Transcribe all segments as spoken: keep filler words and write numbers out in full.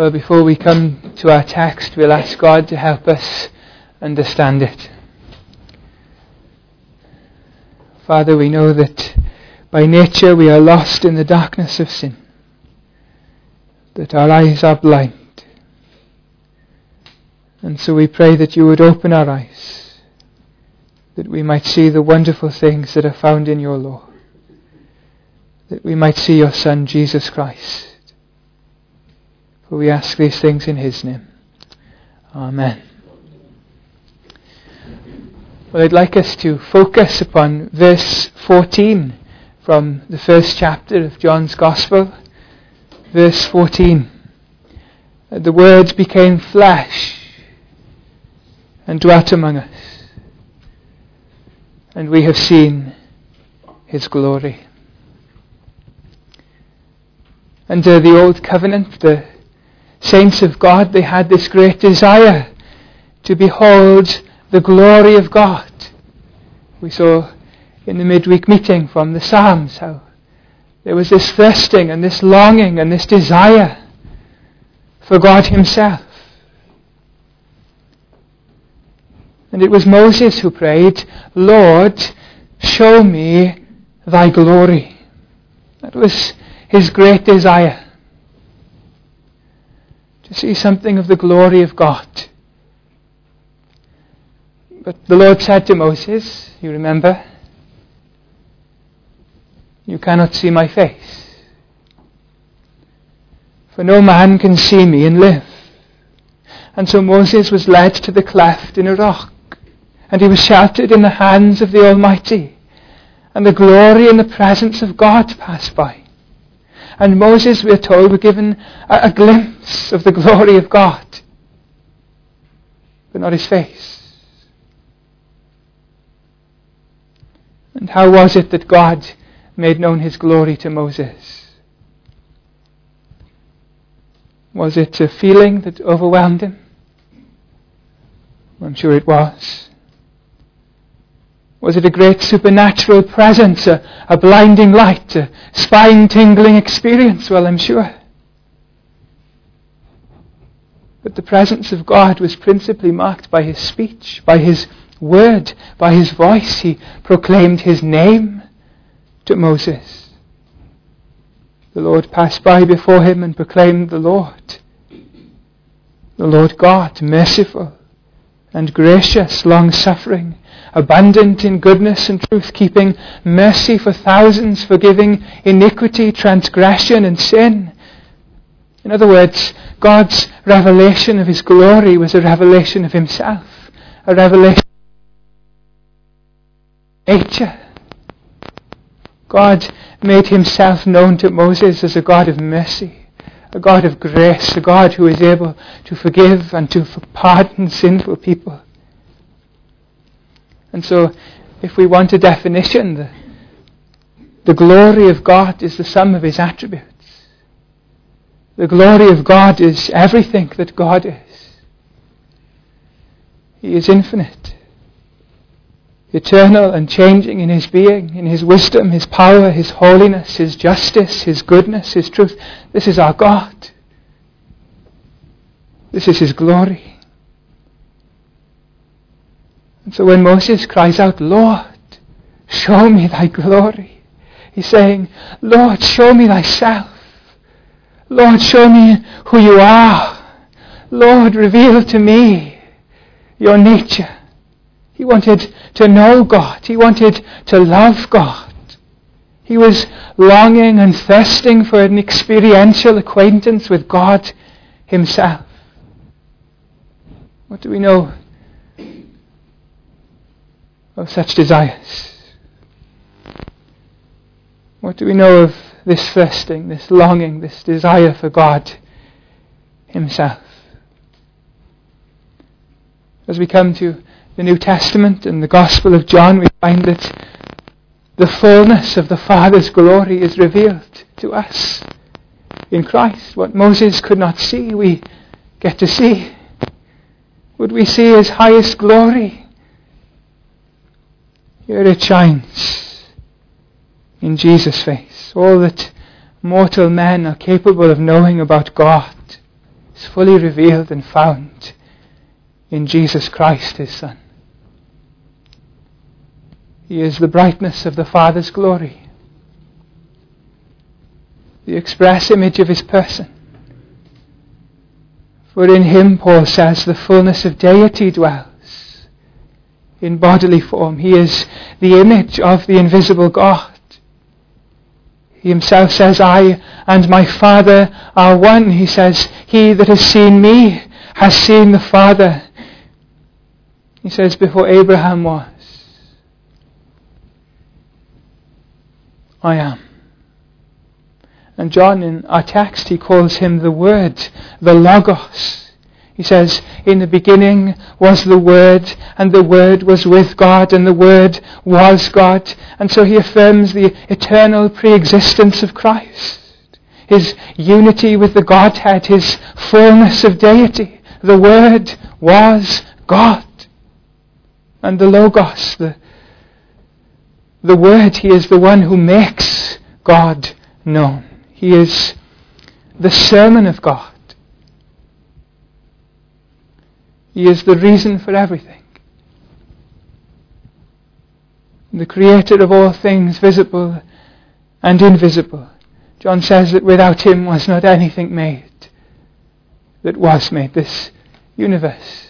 Well, before we come to our text, we'll ask God to help us understand it. Father, we know that by nature we are lost in the darkness of sin, that our eyes are blind. And so we pray that you would open our eyes, that we might see the wonderful things that are found in your law, that we might see your Son, Jesus Christ. For we ask these things in his name. Amen. Well, I'd like us to focus upon verse fourteen from the first chapter of John's Gospel. Verse fourteen. The Word became flesh and dwelt among us, and we have seen his glory. Under the Old Covenant, the saints of God, they had this great desire to behold the glory of God. We saw in the midweek meeting from the Psalms how there was this thirsting and this longing and this desire for God himself. And it was Moses who prayed, "Lord, show me thy glory." That was his great desire, to see something of the glory of God. But the Lord said to Moses, you remember, "You cannot see my face, for no man can see me and live." And so Moses was led to the cleft in a rock, and he was sheltered in the hands of the Almighty, and the glory and the presence of God passed by. And Moses, we are told, were given a, a glimpse of the glory of God, but not his face. And how was it that God made known his glory to Moses? Was it a feeling that overwhelmed him? I'm sure it was. Was it a great supernatural presence, a, a blinding light, a spine-tingling experience? Well, I'm sure. But the presence of God was principally marked by his speech, by his word, by his voice. He proclaimed his name to Moses. The Lord passed by before him and proclaimed the Lord. The Lord God, merciful and gracious, long-suffering, abundant in goodness and truth, keeping mercy for thousands, forgiving iniquity, transgression and sin. In other words, God's revelation of his glory was a revelation of himself, a revelation of nature. God made himself known to Moses as a God of mercy, a God of grace, a God who is able to forgive and to pardon sinful people. And so, if we want a definition, the, the glory of God is the sum of his attributes. The glory of God is everything that God is. He is infinite, eternal and changing in his being, in his wisdom, his power, his holiness, his justice, his goodness, his truth. This is our God. This is his glory. And so when Moses cries out, "Lord, show me thy glory," he's saying, "Lord, show me thyself. Lord, show me who you are. Lord, reveal to me your nature." He wanted to know God. He wanted to love God. He was longing and thirsting for an experiential acquaintance with God himself. What do we know of such desires? What do we know of this thirsting, this longing, this desire for God himself? As we come to the New Testament and the Gospel of John, we find that the fullness of the Father's glory is revealed to us in Christ. What Moses could not see, we get to see. Would we see his highest glory? Here it shines in Jesus' face. All that mortal men are capable of knowing about God is fully revealed and found in Jesus Christ, his Son. He is the brightness of the Father's glory, the express image of his person. For in him, Paul says, the fullness of deity dwells in bodily form. He is the image of the invisible God. He himself says, I and my Father are one. He says, he that has seen me has seen the Father. He says, before Abraham was, I am. And John, in our text, he calls him the Word, the Logos. He says, in the beginning was the Word, and the Word was with God, and the Word was God. And so he affirms the eternal pre-existence of Christ, his unity with the Godhead, his fullness of deity. The Word was God. And the Logos, the, the Word, he is the one who makes God known. He is the sermon of God. He is the reason for everything. The creator of all things, visible and invisible. John says that without him was not anything made that was made. This universe,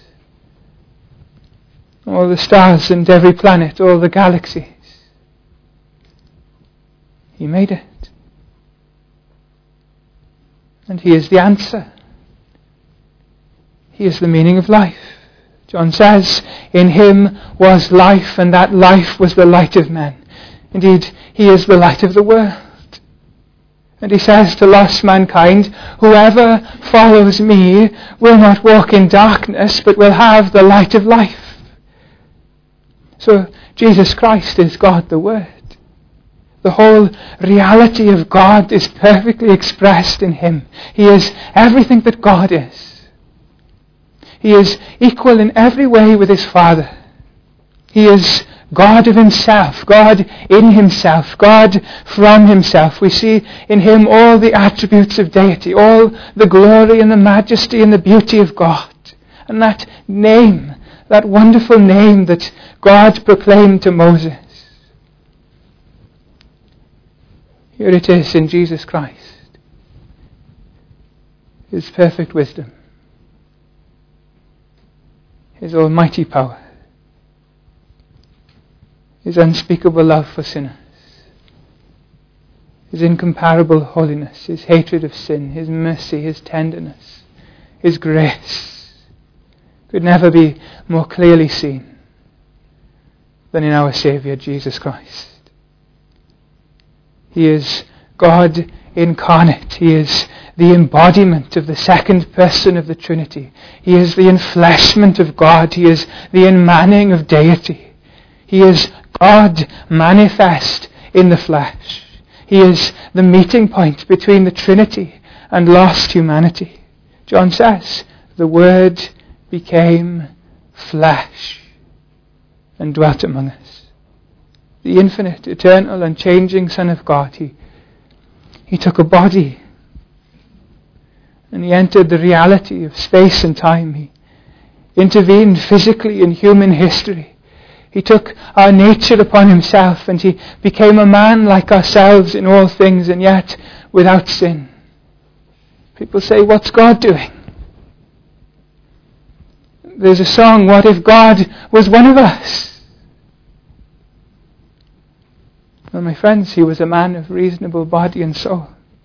all the stars and every planet, all the galaxies. He made it. And he is the answer. He is the meaning of life. John says, in him was life, and that life was the light of men. Indeed, he is the light of the world. And he says to lost mankind, whoever follows me will not walk in darkness, but will have the light of life. So Jesus Christ is God the Word. The whole reality of God is perfectly expressed in him. He is everything that God is. He is equal in every way with his Father. He is God of himself, God in himself, God from himself. We see in him all the attributes of deity, all the glory and the majesty and the beauty of God. And that name, that wonderful name that God proclaimed to Moses, here it is in Jesus Christ. His perfect wisdom, his almighty power, his unspeakable love for sinners, his incomparable holiness, his hatred of sin, his mercy, his tenderness, his grace could never be more clearly seen than in our Saviour Jesus Christ. He is God incarnate. He is the embodiment of the second person of the Trinity. He is the enfleshment of God. He is the inmanning of deity. He is God manifest in the flesh. He is the meeting point between the Trinity and lost humanity. John says, the Word became flesh and dwelt among us. The infinite, eternal, unchanging Son of God, he, he took a body and he entered the reality of space and time. He intervened physically in human history. He took our nature upon himself and he became a man like ourselves in all things, and yet without sin. People say, what's God doing? There's a song, what if God was one of us? Well, my friends, he was a man of reasonable body and soul.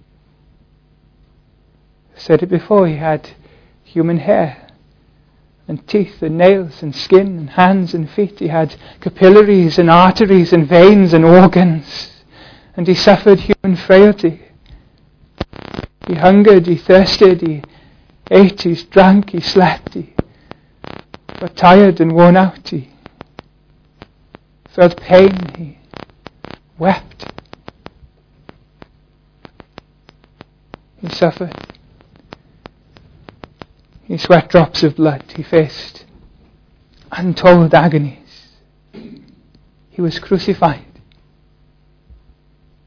I've said it before, he had human hair and teeth and nails and skin and hands and feet. He had capillaries and arteries and veins and organs. And he suffered human frailty. He hungered, he thirsted, he ate, he drank, he slept, he got tired and worn out, he felt pain, he wept. He suffered. He sweat drops of blood. He faced untold agonies. He was crucified.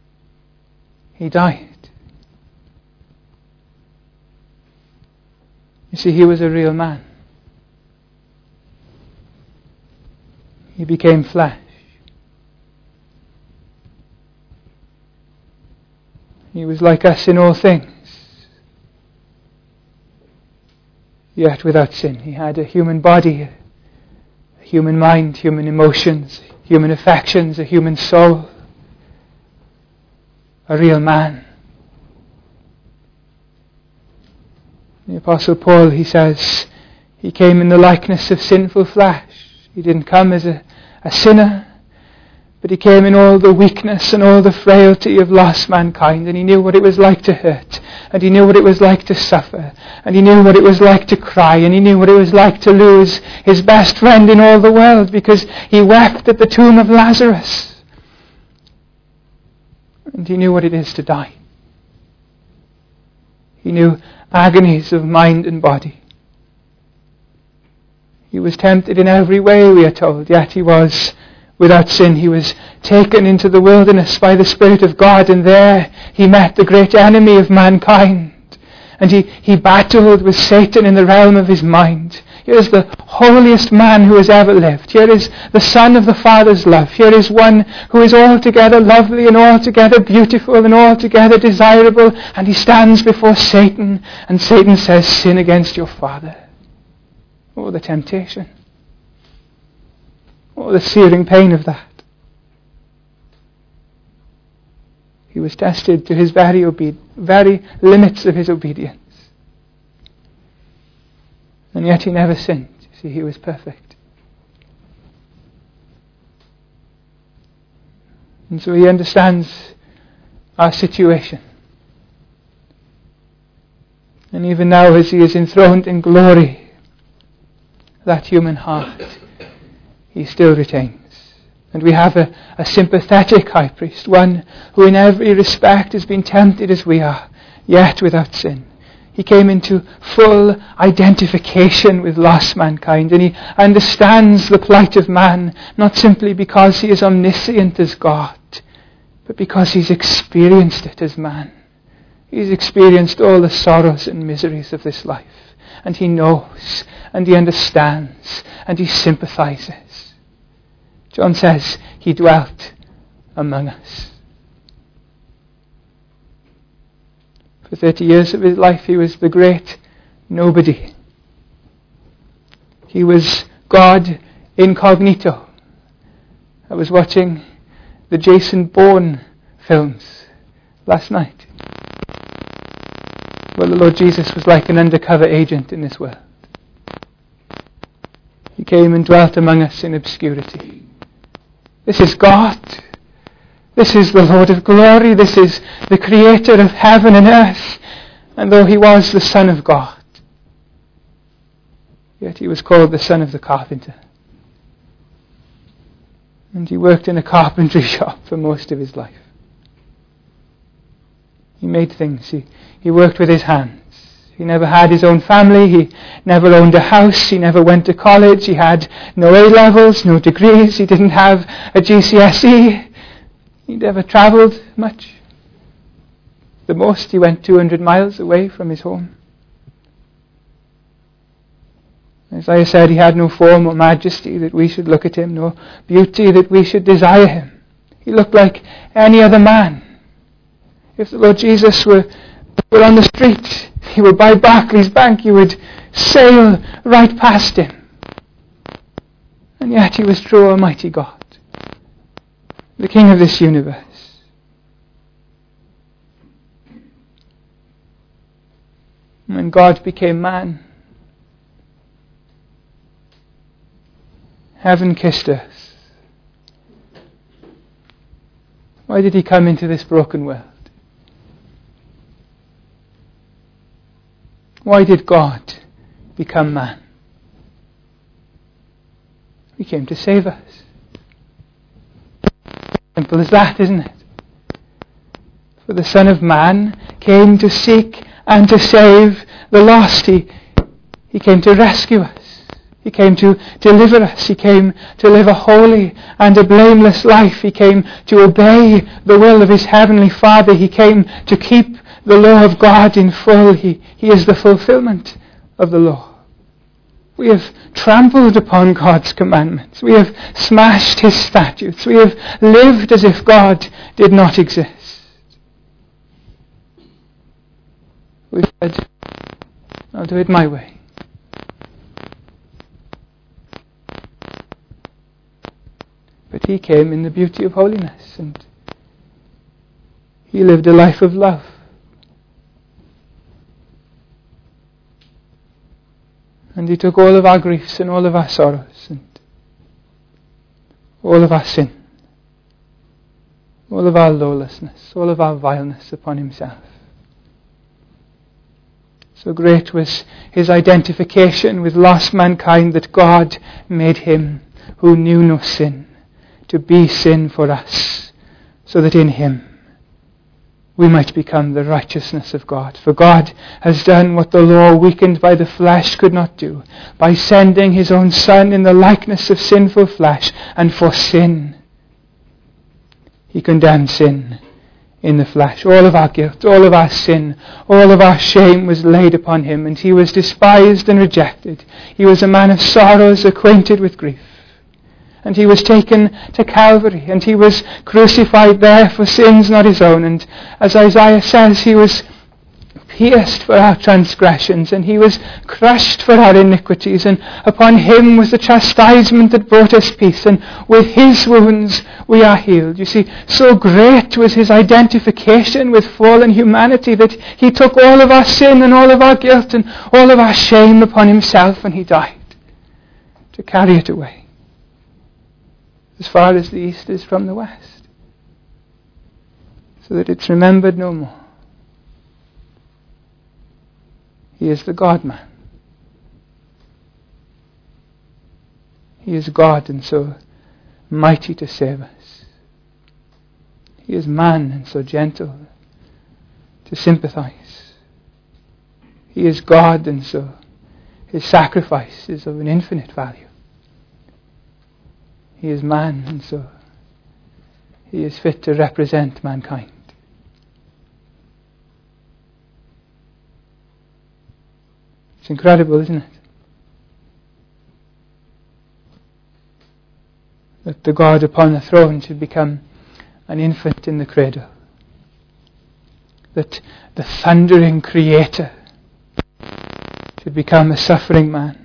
He died. You see, he was a real man. He became flesh. He was like us in all things, yet without sin. He had a human body, a human mind, human emotions, human affections, a human soul, a real man. The Apostle Paul, he says, he came in the likeness of sinful flesh. He didn't come as a, a sinner, but he came in all the weakness and all the frailty of lost mankind, and he knew what it was like to hurt, and he knew what it was like to suffer, and he knew what it was like to cry, and he knew what it was like to lose his best friend in all the world, because he wept at the tomb of Lazarus. And he knew what it is to die. He knew agonies of mind and body. He was tempted in every way, we are told, yet he was without sin. He was taken into the wilderness by the Spirit of God, and there he met the great enemy of mankind. And he, he battled with Satan in the realm of his mind. Here is the holiest man who has ever lived. Here is the Son of the Father's love. Here is one who is altogether lovely and altogether beautiful and altogether desirable. And he stands before Satan, and Satan says, "Sin against your Father." Oh, the temptation. Oh, the searing pain of that. He was tested to his very obe- very limits of his obedience. And yet he never sinned. You see, he was perfect. And so he understands our situation. And even now, as he is enthroned in glory, that human heart he still retains. And we have a, a sympathetic high priest, one who in every respect has been tempted as we are, yet without sin. He came into full identification with lost mankind, and he understands the plight of man, not simply because he is omniscient as God, but because he's experienced it as man. He's experienced all the sorrows and miseries of this life, and he knows, and he understands, and he sympathizes. John says he dwelt among us. For thirty years of his life he was the great nobody. He was God incognito. I was watching the Jason Bourne films last night. Well, the Lord Jesus was like an undercover agent in this world. He came and dwelt among us in obscurity. This is God. This is the Lord of glory. This is the Creator of heaven and earth. And though he was the Son of God, yet he was called the son of the carpenter. And he worked in a carpentry shop for most of his life. He made things. He, he worked with his hands. He never had his own family. He never owned a house. He never went to college. He had no A-levels, no degrees. He didn't have a G C S E. He never travelled much. The most, he went two hundred miles away from his home. Isaiah said he had no form or majesty that we should look at him, no beauty that we should desire him. He looked like any other man. If the Lord Jesus were, were on the street, he were by Barclays Bank, you would sail right past him. And yet he was true Almighty God, the King of this universe. When God became man, heaven kissed us. Why did he come into this broken world? Why did God become man? He came to save us. Simple as that, isn't it? For the Son of Man came to seek and to save the lost. He, he came to rescue us. He came to deliver us. He came to live a holy and a blameless life. He came to obey the will of his heavenly Father. He came to keep the law of God in full. He, he is the fulfillment of the law. We have trampled upon God's commandments. We have smashed his statutes. We have lived as if God did not exist. We said, I'll do it my way. But he came in the beauty of holiness, and he lived a life of love. And he took all of our griefs and all of our sorrows and all of our sin, all of our lawlessness, all of our vileness upon himself. So great was his identification with lost mankind that God made him, who knew no sin, to be sin for us, so that in him we might become the righteousness of God. For God has done what the law, weakened by the flesh, could not do, by sending his own Son in the likeness of sinful flesh, and for sin he condemned sin in the flesh. All of our guilt, all of our sin, all of our shame was laid upon him, and he was despised and rejected. He was a man of sorrows, acquainted with grief. And he was taken to Calvary, and he was crucified there for sins not his own. And as Isaiah says, he was pierced for our transgressions, and he was crushed for our iniquities, and upon him was the chastisement that brought us peace, and with his wounds we are healed. You see, so great was his identification with fallen humanity that he took all of our sin and all of our guilt and all of our shame upon himself, and he died to carry it away, as far as the east is from the west, so that it's remembered no more. He is the God-man. He is God, and so mighty to save us. He is man, and so gentle to sympathize. He is God, and so his sacrifice is of an infinite value. He is man, and so he is fit to represent mankind. It's incredible, isn't it? That the God upon the throne should become an infant in the cradle. That the thundering Creator should become a suffering man.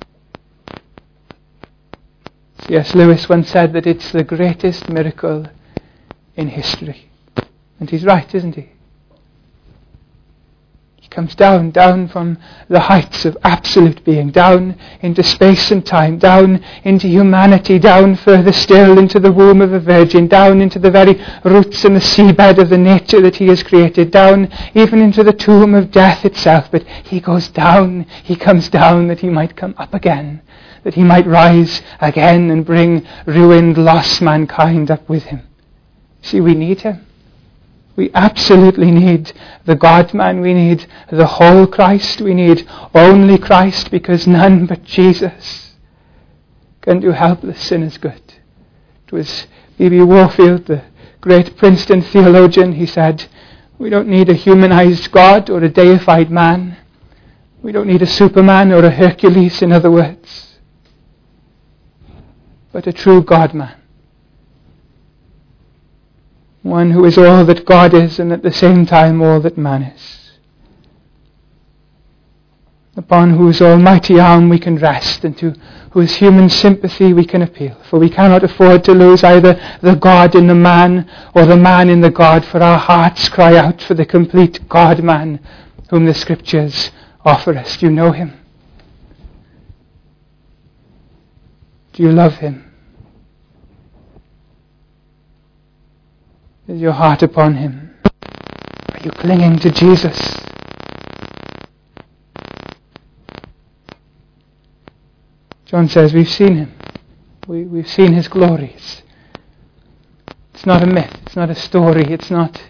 C S Lewis once said that it's the greatest miracle in history. And he's right, isn't he? He comes down, down from the heights of absolute being, down into space and time, down into humanity, down further still into the womb of a virgin, down into the very roots and the seabed of the nature that he has created, down even into the tomb of death itself. But he goes down, he comes down that he might come up again, that he might rise again and bring ruined, lost mankind up with him. See, we need him. We absolutely need the God-man. We need the whole Christ. We need only Christ, because none but Jesus can do helpless sinners good. It was B B Warfield, the great Princeton theologian. He said, we don't need a humanized God or a deified man. We don't need a Superman or a Hercules, in other words, but a true God-man. One who is all that God is and at the same time all that man is. Upon whose almighty arm we can rest, and to whose human sympathy we can appeal. For we cannot afford to lose either the God in the man or the man in the God, for our hearts cry out for the complete God-man whom the Scriptures offer us. Do you know him? Do you love him? Is your heart upon him? Are you clinging to Jesus? John says we've seen him. We, we've seen his glories. It's not a myth. It's not a story. It's not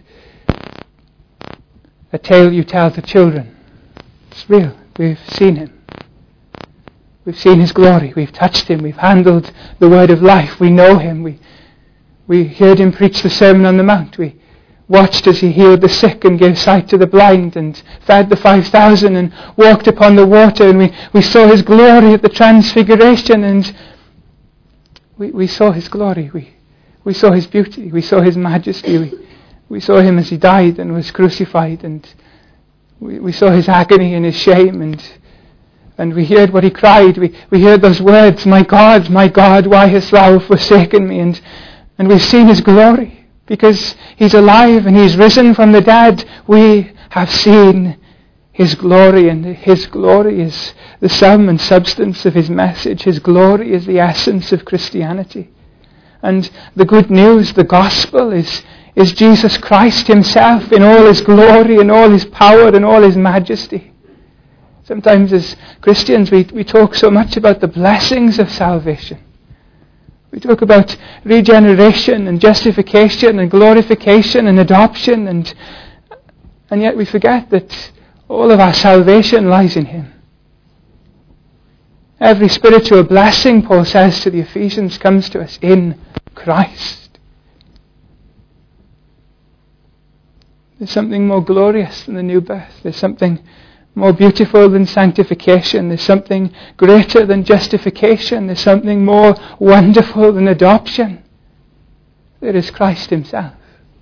a tale you tell to children. It's real. We've seen him. We've seen his glory. We've touched him. We've handled the word of life. We know him. We We heard him preach the Sermon on the Mount. We, watched as he healed the sick and gave sight to the blind and fed the five thousand and walked upon the water, and we, we saw his glory at the transfiguration, and we, we saw his glory. We, we saw his beauty. We saw his majesty. We, we saw him as he died and was crucified, and we, we saw his agony and his shame, and and we heard what he cried. We, we heard those words, "My God, my God, why hast thou forsaken me?" And, and we've seen his glory. Because he's alive and he's risen from the dead, we have seen his glory, and his glory is the sum and substance of his message. His glory is the essence of Christianity. And the good news, the gospel, is, is Jesus Christ himself in all his glory and all his power and all his majesty. Sometimes as Christians we, we talk so much about the blessings of salvation. We talk about regeneration and justification and glorification and adoption, and and yet we forget that all of our salvation lies in him. Every spiritual blessing, Paul says to the Ephesians, comes to us in Christ. There's something more glorious than the new birth. There's something more beautiful than sanctification. There's something greater than justification. There's something more wonderful than adoption. There is Christ himself.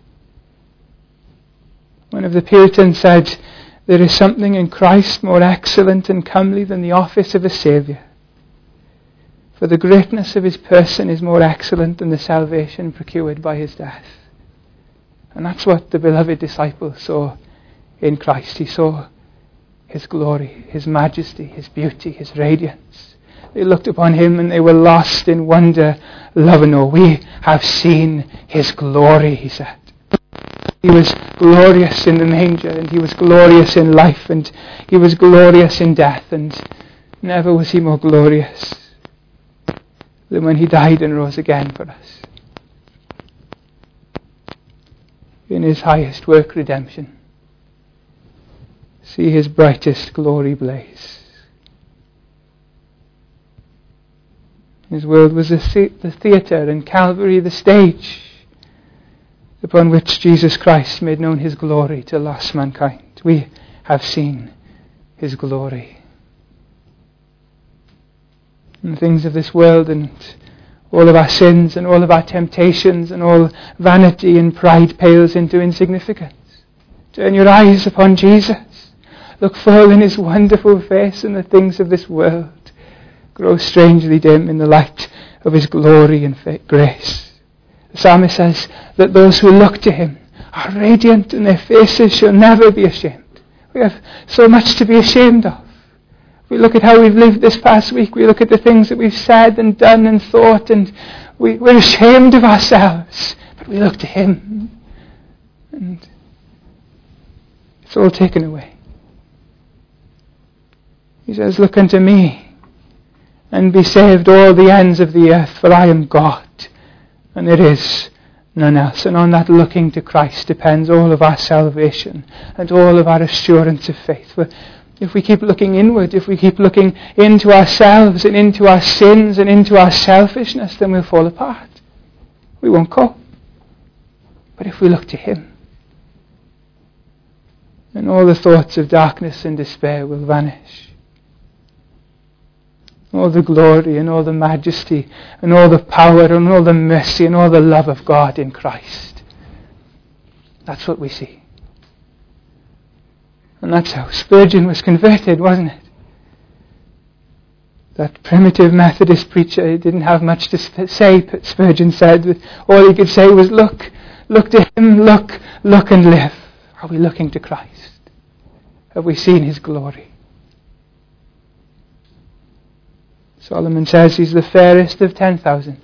One of the Puritans said, "There is something in Christ more excellent and comely than the office of a Saviour. For the greatness of his person is more excellent than the salvation procured by his death." And that's what the beloved disciple saw in Christ. He saw his glory, his majesty, his beauty, his radiance. They looked upon him and they were lost in wonder, love and awe. "We have seen his glory," he said. He was glorious in the manger, and he was glorious in life, and he was glorious in death, and never was he more glorious than when he died and rose again for us. In his highest work, redemption, see his brightest glory blaze. His world was the, the- the theatre, and Calvary the stage upon which Jesus Christ made known his glory to lost mankind. We have seen his glory. And the things of this world and all of our sins and all of our temptations and all vanity and pride pales into insignificance. Turn your eyes upon Jesus. Look full in his wonderful face, and the things of this world grow strangely dim in the light of his glory and grace. The psalmist says that those who look to him are radiant, and their faces shall never be ashamed. We have so much to be ashamed of. We look at how we've lived this past week. We look at the things that we've said and done and thought, and we, we're ashamed of ourselves. But we look to him, and it's all taken away. He says, "Look unto me, and be saved all the ends of the earth, for I am God, and there is none else." And on that looking to Christ depends all of our salvation and all of our assurance of faith. For if we keep looking inward, if we keep looking into ourselves and into our sins and into our selfishness, then we'll fall apart. We won't go. But if we look to him, then all the thoughts of darkness and despair will vanish. All the glory and all the majesty and all the power and all the mercy and all the love of God in Christ. That's what we see. And that's how Spurgeon was converted, wasn't it? That primitive Methodist preacher, he didn't have much to say, but Spurgeon said, all he could say was, look, look to him, look, look and live. Are we looking to Christ? Have we seen his glory? Solomon says he's the fairest of ten thousand.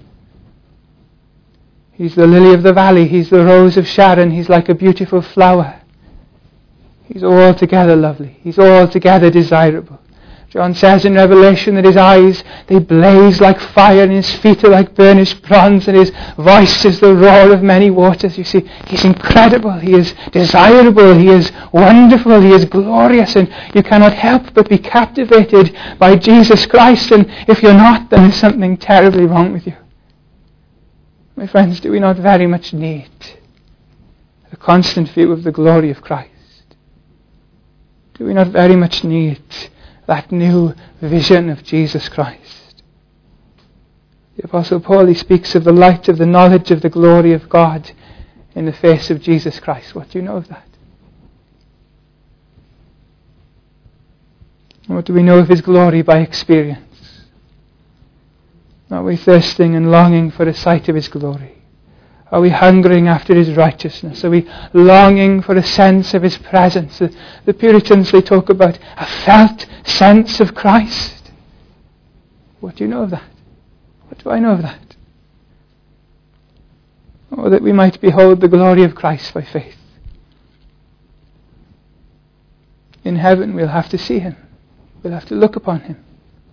He's the lily of the valley. He's the rose of Sharon. He's like a beautiful flower. He's altogether lovely. He's altogether desirable. John says in Revelation that his eyes, they blaze like fire, and his feet are like burnished bronze, and his voice is the roar of many waters. You see, he's incredible. He is desirable. He is wonderful. He is glorious, and you cannot help but be captivated by Jesus Christ. And if you're not, then there's something terribly wrong with you. My friends, do we not very much need a a constant view of the glory of Christ? Do we not very much need that new vision of Jesus Christ? The Apostle Paul, he speaks of the light of the knowledge of the glory of God in the face of Jesus Christ. What do you know of that? What do we know of his glory by experience? Are we thirsting and longing for a sight of his glory? Are we hungering after his righteousness? Are we longing for a sense of his presence? The, the Puritans, they talk about a felt sense of Christ. What do you know of that? What do I know of that? Oh, that we might behold the glory of Christ by faith. In heaven we'll have to see him. We'll have to look upon him.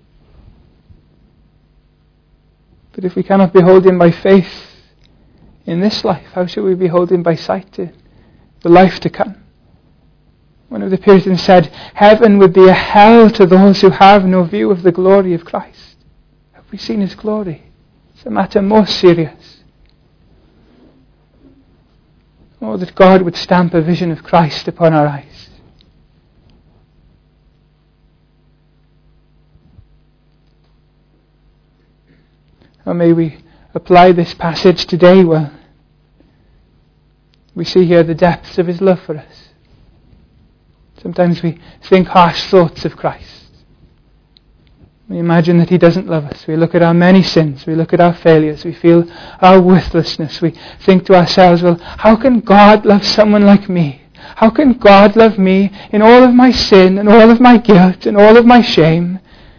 But if we cannot behold him by faith in this life, how shall we behold him by sight in the life to come? One of the Puritans said, heaven would be a hell to those who have no view of the glory of Christ. Have we seen his glory? It's a matter most serious. Oh, that God would stamp a vision of Christ upon our eyes. Or may we apply this passage today? Well, we see here the depths of his love for us. Sometimes we think harsh thoughts of Christ. We imagine that he doesn't love us. We look at our many sins. We look at our failures. We feel our worthlessness. We think to ourselves, well, how can God love someone like me? How can God love me in all of my sin and all of my guilt and all of my shame?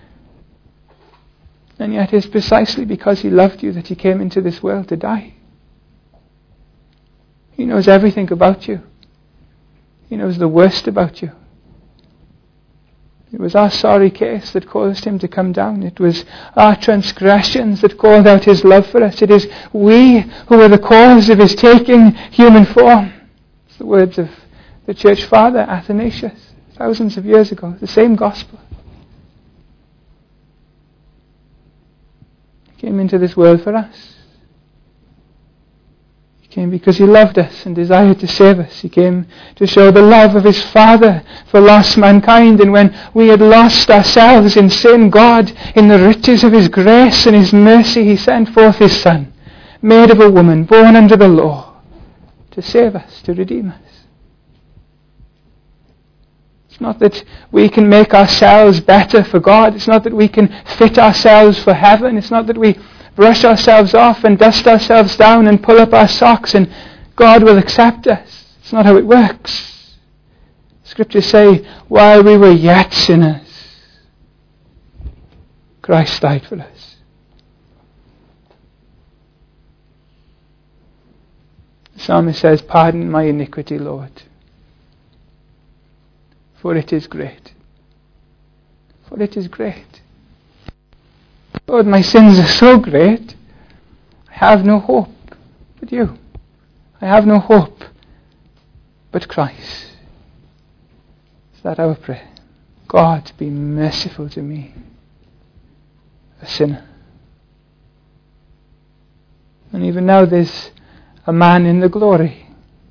And yet it is precisely because he loved you that he came into this world to die. He knows everything about you. He knows the worst about you. It was our sorry case that caused him to come down. It was our transgressions that called out his love for us. It is we who were the cause of his taking human form. It's the words of the church father Athanasius, thousands of years ago. The same gospel. He came into this world for us. He came because he loved us and desired to save us. He came to show the love of his Father for lost mankind. And when we had lost ourselves in sin, God, in the riches of his grace and his mercy, he sent forth his Son, made of a woman, born under the law, to save us, to redeem us. It's not that we can make ourselves better for God. It's not that we can fit ourselves for heaven. It's not that we brush ourselves off and dust ourselves down and pull up our socks and God will accept us. It's not how it works. Scriptures say, while we were yet sinners, Christ died for us. The psalmist says, pardon my iniquity, Lord, for it is great. For it is great. Lord, my sins are so great, I have no hope but you. I have no hope but Christ. Is that our prayer? God, be merciful to me, a sinner. And even now there's a man in the glory.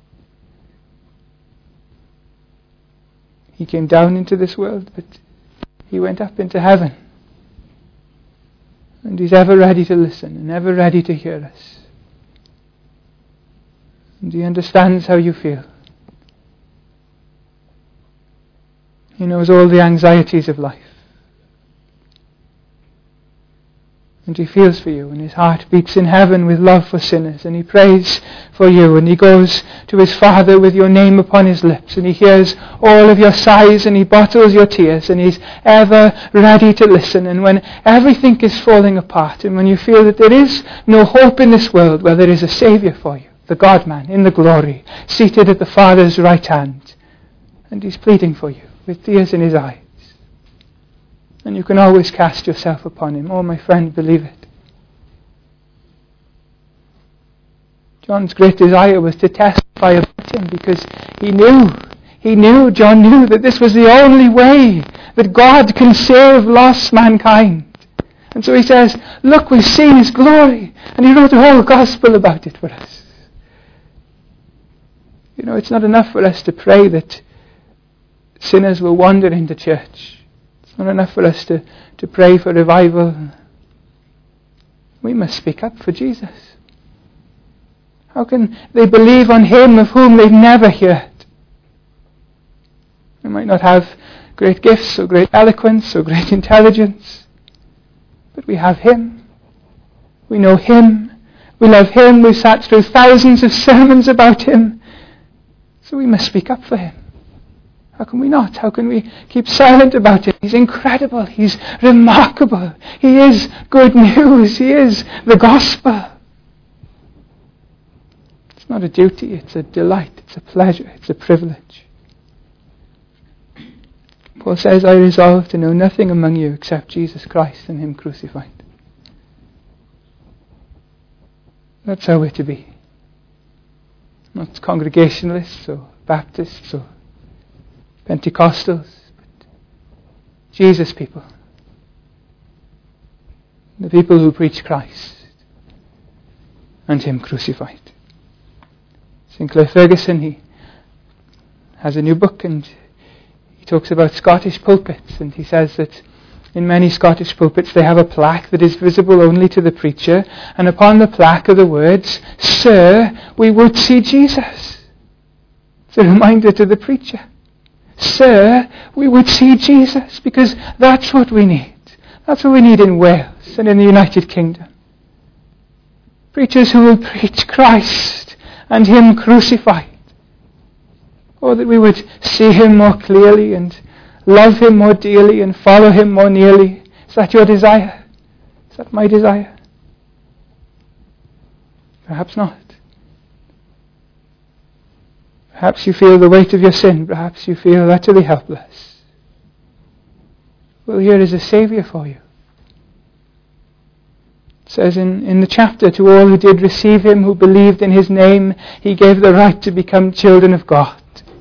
He came down into this world, but he went up into heaven. And he's ever ready to listen and ever ready to hear us. And he understands how you feel. He knows all the anxieties of life. And he feels for you, and his heart beats in heaven with love for sinners, and he prays for you, and he goes to his Father with your name upon his lips, and he hears all of your sighs, and he bottles your tears, and he's ever ready to listen. And when everything is falling apart, and when you feel that there is no hope in this world, well, there is a Saviour for you, the God-man in the glory, seated at the Father's right hand, and he's pleading for you with tears in his eyes. And you can always cast yourself upon him. Oh, my friend, believe it. John's great desire was to testify about him because he knew, he knew, John knew that this was the only way that God can save lost mankind. And so he says, look, we've seen his glory. And he wrote a whole gospel about it for us. You know, it's not enough for us to pray that sinners will wander into church. It's not enough for us to, to pray for revival. We must speak up for Jesus. How can they believe on him of whom they've never heard? We might not have great gifts or great eloquence or great intelligence, but we have him. We know him. We love him. We've sat through thousands of sermons about him. So we must speak up for him. How can we not? How can we keep silent about him? He's incredible. He's remarkable. He is good news. He is the gospel. It's not a duty. It's a delight. It's a pleasure. It's a privilege. Paul says, I resolve to know nothing among you except Jesus Christ and him crucified. That's how we're to be. Not Congregationalists or Baptists or Pentecostals, but Jesus people. The people who preach Christ and him crucified. Sinclair Ferguson, he has a new book and he talks about Scottish pulpits, and he says that in many Scottish pulpits they have a plaque that is visible only to the preacher, and upon the plaque are the words, Sir, we would see Jesus. It's a reminder to the preacher. Sir, we would see Jesus, because that's what we need. That's what we need in Wales and in the United Kingdom. Preachers who will preach Christ and him crucified. Or that we would see him more clearly and love him more dearly and follow him more nearly. Is that your desire? Is that my desire? Perhaps not. Perhaps you feel the weight of your sin. Perhaps you feel utterly helpless. Well, here is a Saviour for you. It says in, in the chapter, to all who did receive him, who believed in his name, he gave the right to become children of God.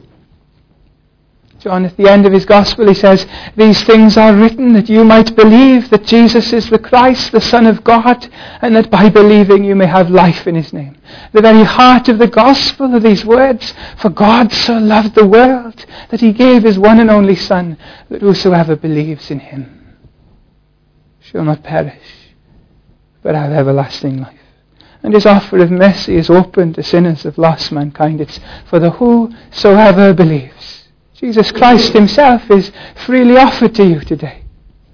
John, at the end of his gospel, he says, these things are written that you might believe that Jesus is the Christ, the Son of God, and that by believing you may have life in his name. The very heart of the gospel are these words, for God so loved the world that he gave his one and only Son, that whosoever believes in him shall not perish, but have everlasting life. And his offer of mercy is open to sinners of lost mankind. It's for the whosoever believes. Jesus Christ himself is freely offered to you today.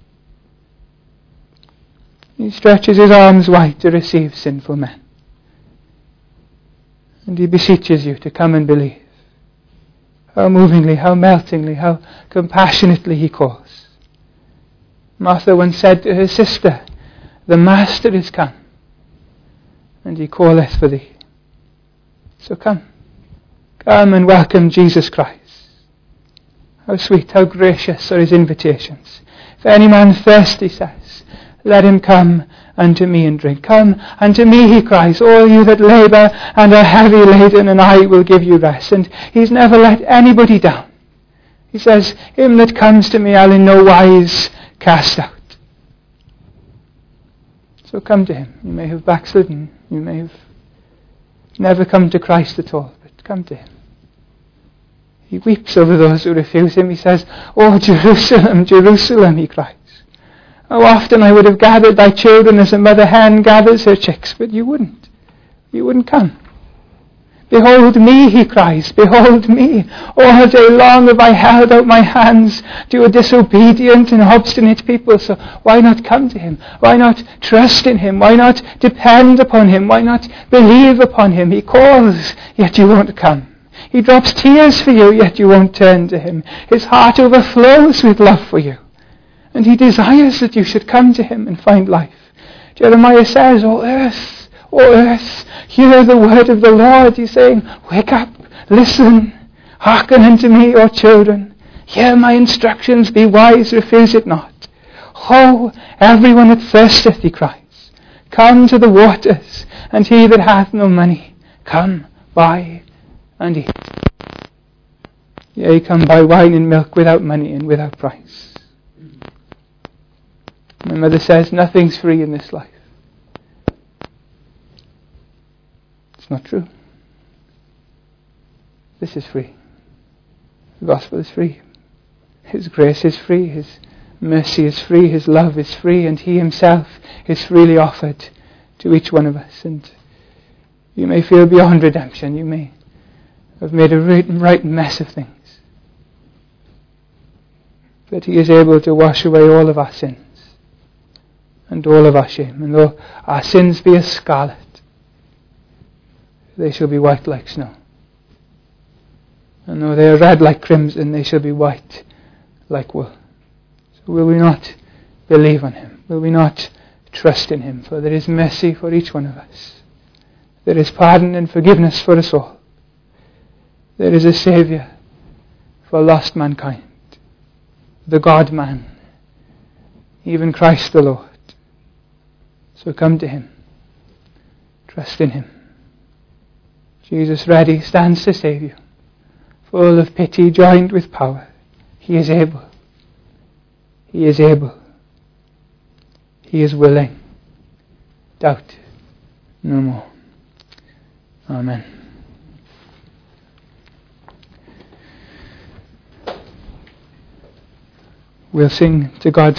He stretches his arms wide to receive sinful men. And he beseeches you to come and believe. How movingly, how meltingly, how compassionately he calls. Martha once said to her sister, the Master is come, and he calleth for thee. So come. Come and welcome Jesus Christ. How sweet, how gracious are his invitations. If any man thirst, he says, let him come unto me and drink. Come unto me, he cries, all you that labour and are heavy laden, and I will give you rest. And he's never let anybody down. He says, him that comes to me I'll in no wise cast out. So come to him. You may have backslidden. You may have never come to Christ at all, but come to him. He weeps over those who refuse him. He says, oh, Jerusalem, Jerusalem, he cries. How often I would have gathered thy children as a mother hen gathers her chicks, but you wouldn't. You wouldn't come. Behold me, he cries, behold me. All day long have I held out my hands to a disobedient and obstinate people, so why not come to him? Why not trust in him? Why not depend upon him? Why not believe upon him? He calls, yet you won't come. He drops tears for you, yet you won't turn to him. His heart overflows with love for you. And he desires that you should come to him and find life. Jeremiah says, O earth, O earth, hear the word of the Lord. He's saying, wake up, listen, hearken unto me, O children. Hear my instructions, be wise, refuse it not. Ho, everyone that thirsteth, he cries, come to the waters, and he that hath no money, come, buy and eat. Yea, come buy wine and milk without money and without price. My mother says nothing's free in this life. It's not true. This is free. The gospel is free. His grace is free. His mercy is free. His love is free. And He Himself is freely offered to each one of us. And you may feel beyond redemption. You may have made a right, right mess of things. But He is able to wash away all of our sins and all of our shame. And though our sins be as scarlet, they shall be white like snow. And though they are red like crimson, they shall be white like wool. So will we not believe on Him? Will we not trust in Him? For there is mercy for each one of us. There is pardon and forgiveness for us all. There is a Saviour for lost mankind. The God-man, even Christ the Lord. So come to Him. Trust in Him. Jesus ready stands to save you. Full of pity joined with power. He is able. He is able. He is willing. Doubt no more. Amen. We'll sing to God's